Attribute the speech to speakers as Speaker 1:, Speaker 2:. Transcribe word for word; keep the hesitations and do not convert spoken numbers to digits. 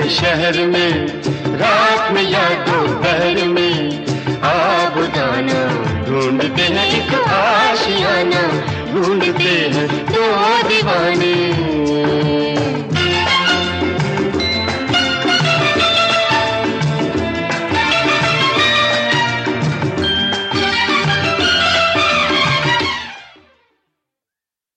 Speaker 1: शहर में, रात में या दोपहर में, आबुदाना ढूंढते हैं एक आशियाना, ढूंढते हैं दो दीवाने।